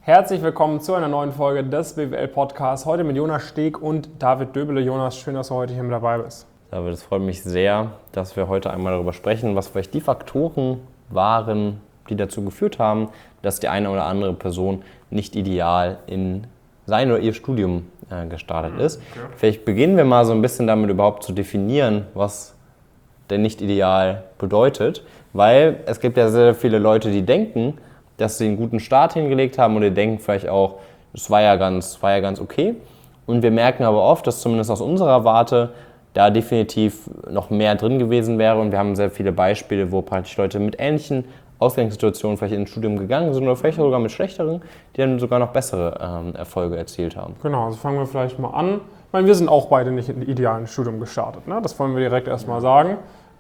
Herzlich willkommen zu einer neuen Folge des BWL-Podcasts. Heute mit Jonas Steg und David Döbele. Jonas, schön, dass du heute hier mit dabei bist. David, es freut mich sehr, dass wir heute einmal darüber sprechen, was vielleicht die Faktoren waren, die dazu geführt haben, dass die eine oder andere Person nicht ideal in sein oder ihr Studium gestartet ist. Okay. Vielleicht beginnen wir mal so ein bisschen damit überhaupt zu definieren, was denn nicht ideal bedeutet, weil es gibt ja sehr viele Leute, die denken, dass sie einen guten Start hingelegt haben und die denken vielleicht auch, das war ja ganz okay. Und wir merken aber oft, dass zumindest aus unserer Warte da definitiv noch mehr drin gewesen wäre und wir haben sehr viele Beispiele, wo praktisch Leute mit ähnlichen Ausgangssituationen vielleicht ins Studium gegangen sind oder vielleicht sogar mit schlechteren, die dann sogar noch bessere Erfolge erzielt haben. Genau, also fangen wir vielleicht mal an. Ich meine, wir sind auch beide nicht im idealen Studium gestartet, ne? Das wollen wir direkt erstmal sagen.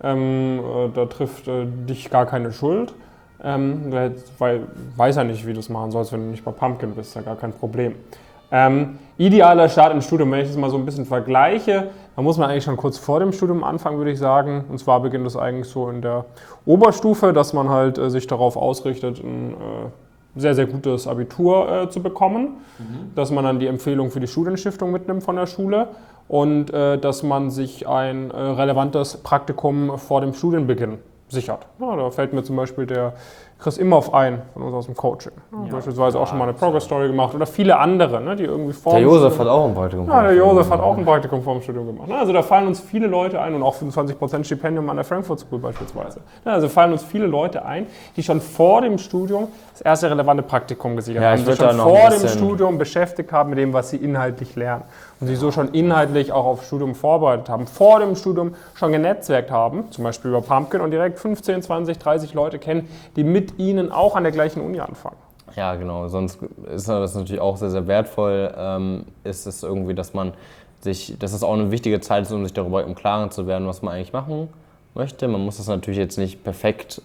Da trifft dich gar keine Schuld. Weil weiß ja nicht, wie du es machen sollst, wenn du nicht bei Pumpkin bist, ja gar kein Problem. Idealer Start im Studium, wenn ich das mal so ein bisschen vergleiche, dann muss man eigentlich schon kurz vor dem Studium anfangen, würde ich sagen. Und zwar beginnt es eigentlich so in der Oberstufe, dass man halt sich darauf ausrichtet, ein sehr, sehr gutes Abitur zu bekommen, dass man dann die Empfehlung für die Studienstiftung mitnimmt von der Schule und dass man sich ein relevantes Praktikum vor dem Studienbeginn sichert. Ja, da fällt mir zum Beispiel der Chris Imhoff ein, von uns aus dem Coaching. Ja, beispielsweise auch schon mal eine Progress-Story gemacht oder viele andere, ne, die irgendwie vor dem Studium... Der Josef hat auch ein Praktikum vor dem Studium gemacht. Ja, der Josef hat auch ein Praktikum vor dem Studium gemacht. Also da fallen uns viele Leute ein und auch 25% Stipendium an der Frankfurt School beispielsweise. Ja, also fallen uns viele Leute ein, die schon vor dem Studium das erste relevante Praktikum gesichert haben, die schon vor dem Studium beschäftigt haben mit dem, was sie inhaltlich lernen. Und sich so schon inhaltlich auch aufs Studium vorbereitet haben, vor dem Studium schon genetzwerkt haben, zum Beispiel über Pumpkin und direkt 15, 20, 30 Leute kennen, die mit ihnen auch an der gleichen Uni anfangen. Ja, genau. Sonst ist das natürlich auch sehr, sehr wertvoll. Ist es irgendwie, dass es auch eine wichtige Zeit ist, um sich darüber im Klaren zu werden, was man eigentlich machen möchte. Man muss das natürlich jetzt nicht perfekt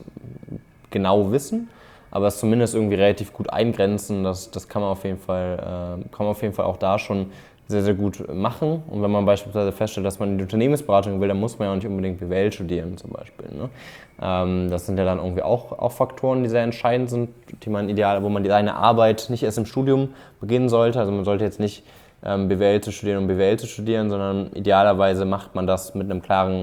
genau wissen, aber es zumindest irgendwie relativ gut eingrenzen. Das kann man auf jeden Fall auch da schon sehr, sehr gut machen. Und wenn man beispielsweise feststellt, dass man in die Unternehmensberatung will, dann muss man ja auch nicht unbedingt BWL studieren zum Beispiel. Ne? Das sind ja dann irgendwie auch Faktoren, die sehr entscheidend sind, wo man seine Arbeit nicht erst im Studium beginnen sollte. Also man sollte jetzt nicht BWL zu studieren, um BWL zu studieren, sondern idealerweise macht man das mit einem klaren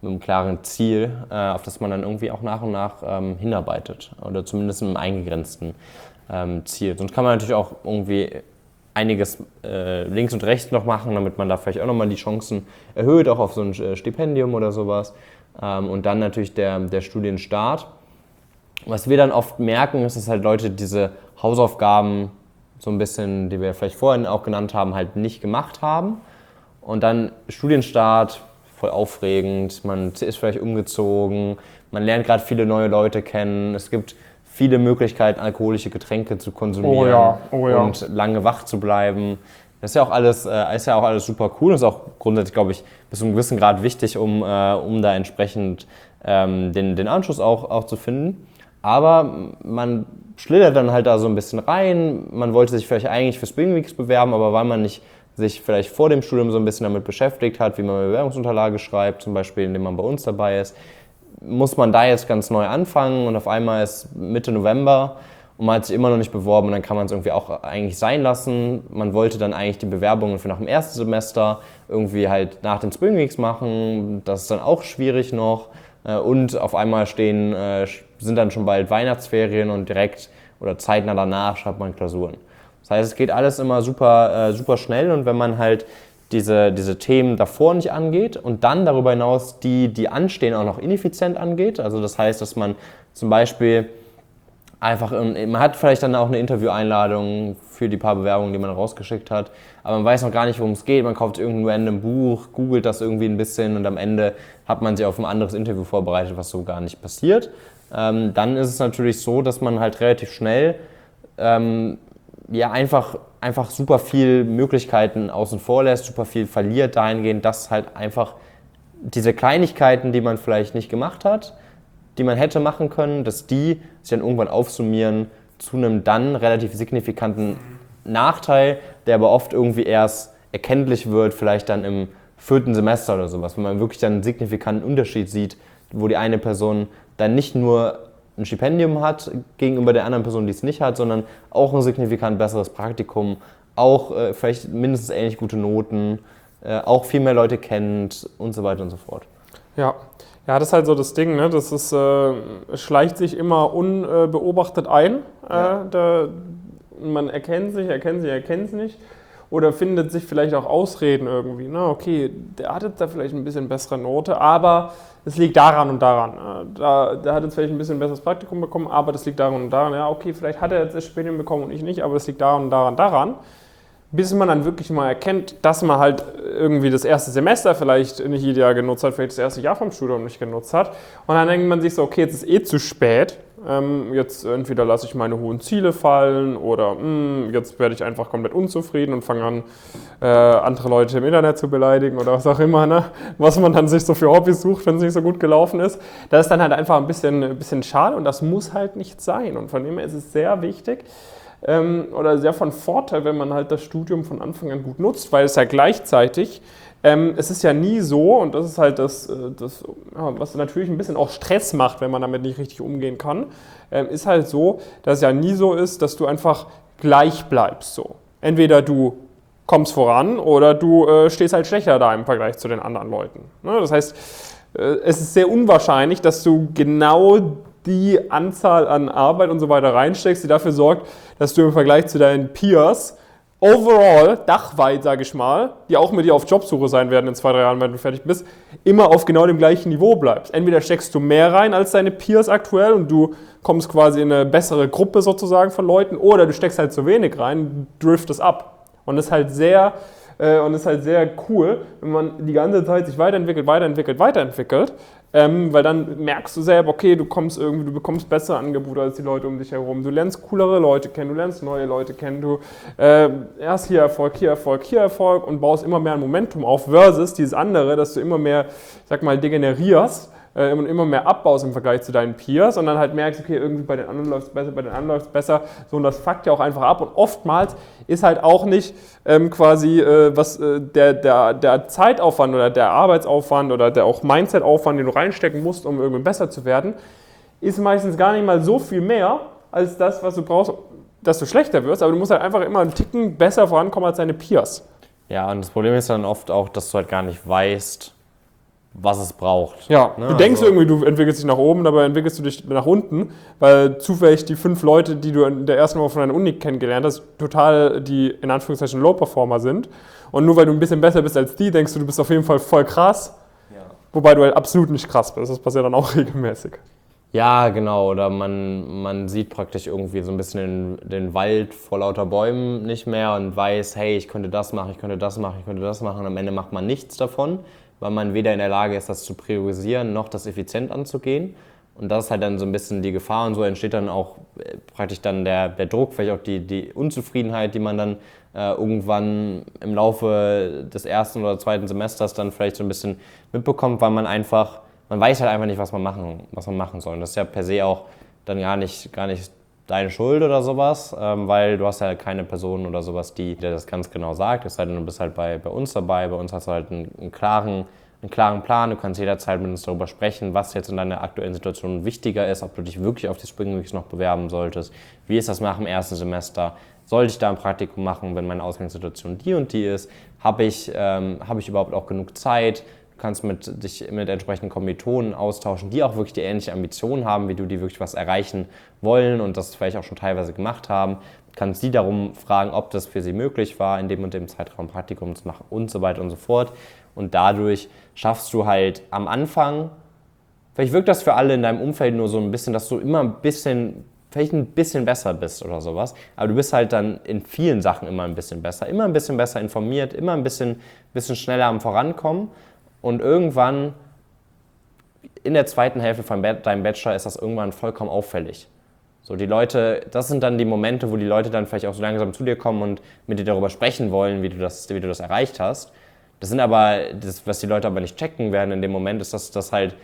Ziel, auf das man dann irgendwie auch nach und nach hinarbeitet. Oder zumindest einem eingegrenzten Ziel. Sonst kann man natürlich auch irgendwie einiges links und rechts noch machen, damit man da vielleicht auch nochmal die Chancen erhöht, auch auf so ein Stipendium oder sowas. Und dann natürlich der Studienstart. Was wir dann oft merken, ist, dass halt Leute diese Hausaufgaben so ein bisschen, die wir vielleicht vorhin auch genannt haben, halt nicht gemacht haben. Und dann Studienstart, voll aufregend, man ist vielleicht umgezogen, man lernt gerade viele neue Leute kennen, es gibt viele Möglichkeiten, alkoholische Getränke zu konsumieren und lange wach zu bleiben. Das ist ja auch alles super cool und ist auch grundsätzlich, glaube ich, bis zu einem gewissen Grad wichtig, um da entsprechend den Anschluss auch zu finden. Aber man schlittert dann halt da so ein bisschen rein. Man wollte sich vielleicht eigentlich für Spring Weeks bewerben, aber weil man nicht sich vielleicht vor dem Studium so ein bisschen damit beschäftigt hat, wie man eine Bewerbungsunterlage schreibt, zum Beispiel, indem man bei uns dabei ist, muss man da jetzt ganz neu anfangen und auf einmal ist Mitte November und man hat sich immer noch nicht beworben und dann kann man es irgendwie auch eigentlich sein lassen. Man wollte dann eigentlich die Bewerbungen für nach dem ersten Semester irgendwie halt nach den Spring Weeks machen, das ist dann auch schwierig noch und auf einmal sind dann schon bald Weihnachtsferien und direkt oder zeitnah danach schreibt man Klausuren. Das heißt, es geht alles immer super schnell und wenn man halt diese Themen davor nicht angeht und dann darüber hinaus die anstehen, auch noch ineffizient angeht. Also das heißt, dass man zum Beispiel man hat vielleicht dann auch eine Intervieweinladung für die paar Bewerbungen, die man rausgeschickt hat, aber man weiß noch gar nicht, worum es geht. Man kauft irgendein random Buch, googelt das irgendwie ein bisschen und am Ende hat man sich auf ein anderes Interview vorbereitet, was so gar nicht passiert. Dann ist es natürlich so, dass man halt relativ schnell einfach super viel Möglichkeiten außen vor lässt, super viel verliert dahingehend, dass halt einfach diese Kleinigkeiten, die man vielleicht nicht gemacht hat, die man hätte machen können, dass die sich dann irgendwann aufsummieren zu einem dann relativ signifikanten Nachteil, der aber oft irgendwie erst erkenntlich wird, vielleicht dann im 4. Semester oder sowas, wenn man wirklich dann einen signifikanten Unterschied sieht, wo die eine Person dann nicht nur ein Stipendium hat gegenüber der anderen Person, die es nicht hat, sondern auch ein signifikant besseres Praktikum, auch vielleicht mindestens ähnlich gute Noten, auch viel mehr Leute kennt und so weiter und so fort. Ja. Ja, das ist halt so das Ding, ne? Das ist, schleicht sich immer unbeobachtet ein. Man erkennt es nicht. Oder findet sich vielleicht auch Ausreden irgendwie. Ne? Okay, der hat jetzt da vielleicht ein bisschen bessere Note, aber es liegt daran und daran. Der hat jetzt vielleicht ein bisschen besseres Praktikum bekommen, aber das liegt daran und daran. Ja, okay, vielleicht hat er jetzt das Stipendium bekommen und ich nicht, aber es liegt daran und daran. Bis man dann wirklich mal erkennt, dass man halt irgendwie das erste Semester vielleicht nicht ideal genutzt hat, vielleicht das erste Jahr vom Studium nicht genutzt hat. Und dann denkt man sich so, okay, jetzt ist zu spät. Jetzt entweder lasse ich meine hohen Ziele fallen oder jetzt werde ich einfach komplett unzufrieden und fange an, andere Leute im Internet zu beleidigen oder was auch immer, ne? Was man dann sich so für Hobbys sucht, wenn es nicht so gut gelaufen ist. Das ist dann halt einfach ein bisschen schade und das muss halt nicht sein. Und von dem her ist es sehr wichtig, oder sehr von Vorteil, wenn man halt das Studium von Anfang an gut nutzt, weil es ja gleichzeitig, es ist ja nie so, und das ist halt das was natürlich ein bisschen auch Stress macht, wenn man damit nicht richtig umgehen kann, ist halt so, dass es ja nie so ist, dass du einfach gleich bleibst. So. Entweder du kommst voran oder du stehst halt schlechter da im Vergleich zu den anderen Leuten. Ne? Das heißt, es ist sehr unwahrscheinlich, dass du genau die Anzahl an Arbeit und so weiter reinsteckst, die dafür sorgt, dass du im Vergleich zu deinen Peers overall, dachweit, sage ich mal, die auch mit dir auf Jobsuche sein werden in 2-3 Jahren, wenn du fertig bist, immer auf genau dem gleichen Niveau bleibst. Entweder steckst du mehr rein als deine Peers aktuell und du kommst quasi in eine bessere Gruppe sozusagen von Leuten, oder du steckst halt zu wenig rein, driftest ab. Und das ist halt sehr cool, wenn man die ganze Zeit sich weiterentwickelt, weil dann merkst du selber, okay, du bekommst bessere Angebote als die Leute um dich herum, du lernst coolere Leute kennen, du lernst neue Leute kennen, du erst hier Erfolg und baust immer mehr ein Momentum auf versus dieses andere, dass du immer mehr, degenerierst und immer mehr abbaust im Vergleich zu deinen Peers und dann halt merkst, okay, irgendwie bei den anderen läuft es besser, so, und das fuckt ja auch einfach ab und oftmals ist halt auch nicht der Zeitaufwand oder der Arbeitsaufwand oder der auch Mindset-Aufwand, den du reinstecken musst, um irgendwie besser zu werden, ist meistens gar nicht mal so viel mehr als das, was du brauchst, dass du schlechter wirst, aber du musst halt einfach immer einen Ticken besser vorankommen als deine Peers. Ja, und das Problem ist dann oft auch, dass du halt gar nicht weißt, was es braucht. Ja, ne? Du denkst irgendwie, du entwickelst dich nach oben, dabei entwickelst du dich nach unten, weil zufällig die 5 Leute, die du in der ersten Woche von deiner Uni kennengelernt hast, total die, in Anführungszeichen, Low-Performer sind. Und nur weil du ein bisschen besser bist als die, denkst du bist auf jeden Fall voll krass. Ja. Wobei du halt absolut nicht krass bist. Das passiert dann auch regelmäßig. Ja, genau. Oder man sieht praktisch irgendwie so ein bisschen den Wald vor lauter Bäumen nicht mehr und weiß, hey, ich könnte das machen. Und am Ende macht man nichts davon, weil man weder in der Lage ist, das zu priorisieren, noch das effizient anzugehen. Und das ist halt dann so ein bisschen die Gefahr, und so entsteht dann auch praktisch dann der Druck, vielleicht auch die Unzufriedenheit, die man dann irgendwann im Laufe des ersten oder zweiten Semesters dann vielleicht so ein bisschen mitbekommt, weil man weiß halt einfach nicht, was man machen soll. Und das ist ja per se auch dann gar nicht deine Schuld oder sowas, weil du hast ja keine Person oder sowas, die dir das ganz genau sagt. Es sei denn, du bist halt bei uns dabei. Bei uns hast du halt einen klaren Plan. Du kannst jederzeit mit uns darüber sprechen, was jetzt in deiner aktuellen Situation wichtiger ist, ob du dich wirklich auf die Springweeks noch bewerben solltest. Wie ist das nach dem ersten Semester? Sollte ich da ein Praktikum machen, wenn meine Ausgangssituation die und die ist? Habe ich überhaupt auch genug Zeit? Du kannst dich mit entsprechenden Kommilitonen austauschen, die auch wirklich die ähnliche Ambition haben, wie du, die wirklich was erreichen wollen und das vielleicht auch schon teilweise gemacht haben. Du kannst sie darum fragen, ob das für sie möglich war, in dem und dem Zeitraum Praktikum zu machen und so weiter und so fort. Und dadurch schaffst du halt am Anfang, vielleicht wirkt das für alle in deinem Umfeld nur so ein bisschen, dass du vielleicht ein bisschen besser bist oder sowas, aber du bist halt dann in vielen Sachen immer ein bisschen besser informiert, immer ein bisschen schneller am Vorankommen. Und irgendwann, in der zweiten Hälfte von deinem Bachelor, ist das irgendwann vollkommen auffällig. So, die Leute, das sind dann die Momente, wo die Leute dann vielleicht auch so langsam zu dir kommen und mit dir darüber sprechen wollen, wie du das erreicht hast. Was die Leute aber nicht checken werden in dem Moment, ist, dass das halt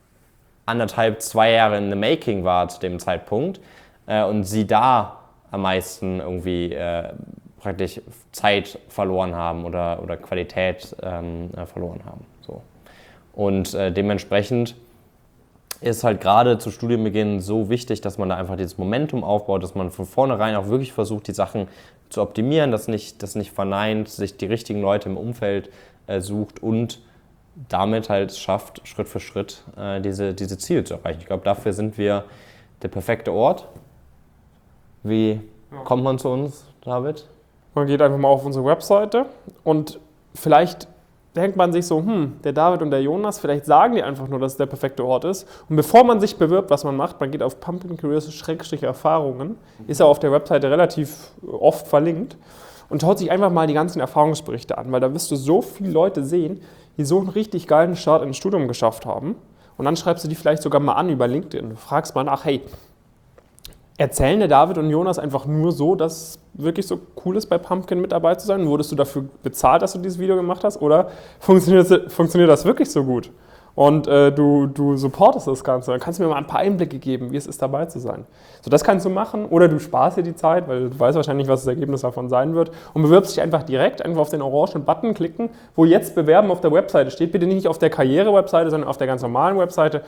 1,5-2 Jahre in the making war zu dem Zeitpunkt und sie da am meisten irgendwie praktisch Zeit verloren haben oder Qualität verloren haben. So. Und dementsprechend ist halt gerade zu Studienbeginn so wichtig, dass man da einfach dieses Momentum aufbaut, dass man von vornherein auch wirklich versucht, die Sachen zu optimieren, das nicht verneint, sich die richtigen Leute im Umfeld sucht und damit halt schafft, Schritt für Schritt diese Ziele zu erreichen. Ich glaube, dafür sind wir der perfekte Ort. Wie kommt man zu uns, David? Man geht einfach mal auf unsere Webseite und vielleicht denkt man sich so, der David und der Jonas, vielleicht sagen die einfach nur, dass es der perfekte Ort ist. Und bevor man sich bewirbt, was man macht, man geht auf Pumpkin Careers-Erfahrungen, ist ja auf der Webseite relativ oft verlinkt und schaut sich einfach mal die ganzen Erfahrungsberichte an, weil da wirst du so viele Leute sehen, die so einen richtig geilen Start ins Studium geschafft haben. Und dann schreibst du die vielleicht sogar mal an über LinkedIn. Du fragst mal nach, hey, erzählen der David und Jonas einfach nur so, dass es wirklich so cool ist, bei Pumpkin mit dabei zu sein? Wurdest du dafür bezahlt, dass du dieses Video gemacht hast? Oder funktioniert das wirklich so gut? Und du supportest das Ganze. Dann kannst du mir mal ein paar Einblicke geben, wie es ist, dabei zu sein. So, das kannst du machen. Oder du sparst dir die Zeit, weil du weißt wahrscheinlich, was das Ergebnis davon sein wird. Und bewirbst dich einfach direkt, einfach auf den orangen Button klicken, wo jetzt Bewerben auf der Webseite steht. Bitte nicht auf der Karriere-Webseite, sondern auf der ganz normalen Webseite.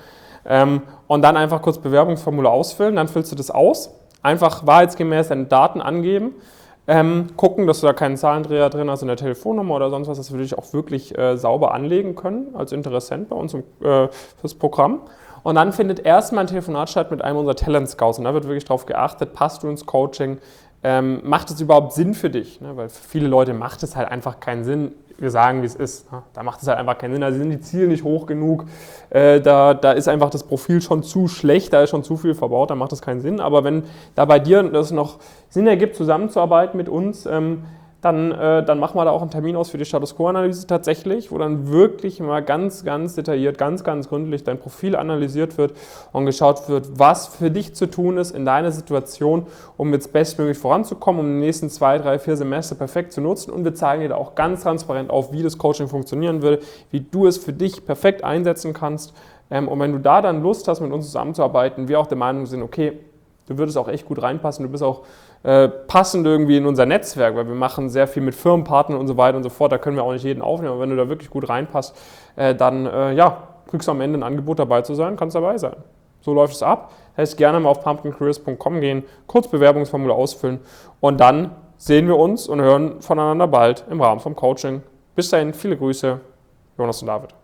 Und dann einfach kurz Bewerbungsformular ausfüllen, dann füllst du das aus, einfach wahrheitsgemäß deine Daten angeben, gucken, dass du da keinen Zahlendreher drin hast in der Telefonnummer oder sonst was, dass wir dich auch wirklich sauber anlegen können als Interessent bei uns fürs Programm. Und dann findet erstmal ein Telefonat statt mit einem unserer Talent Scouts und da wird wirklich darauf geachtet, passt du ins Coaching, macht es überhaupt Sinn für dich? Ne? Weil für viele Leute macht es halt einfach keinen Sinn. Wir sagen, wie es ist. Ne? Da macht es halt einfach keinen Sinn. Da sind die Ziele nicht hoch genug. Da ist einfach das Profil schon zu schlecht. Da ist schon zu viel verbaut. Da macht es keinen Sinn. Aber wenn da bei dir das noch Sinn ergibt, zusammenzuarbeiten mit uns, dann machen wir da auch einen Termin aus für die Status Quo-Analyse tatsächlich, wo dann wirklich mal ganz, ganz detailliert, ganz, ganz gründlich dein Profil analysiert wird und geschaut wird, was für dich zu tun ist in deiner Situation, um jetzt bestmöglich voranzukommen, um die nächsten 2, 3, 4 Semester perfekt zu nutzen. Und wir zeigen dir da auch ganz transparent auf, wie das Coaching funktionieren will, wie du es für dich perfekt einsetzen kannst. Und wenn du da dann Lust hast, mit uns zusammenzuarbeiten, wir auch der Meinung sind, okay, du würdest auch echt gut reinpassen, du bist auch passend irgendwie in unser Netzwerk, weil wir machen sehr viel mit Firmenpartnern und so weiter und so fort, da können wir auch nicht jeden aufnehmen, aber wenn du da wirklich gut reinpasst, dann kriegst du am Ende ein Angebot dabei zu sein, kannst dabei sein. So läuft es ab. Das heißt, gerne mal auf pumpkincareers.com gehen, kurz Bewerbungsformular ausfüllen und dann sehen wir uns und hören voneinander bald im Rahmen vom Coaching. Bis dahin, viele Grüße, Jonas und David.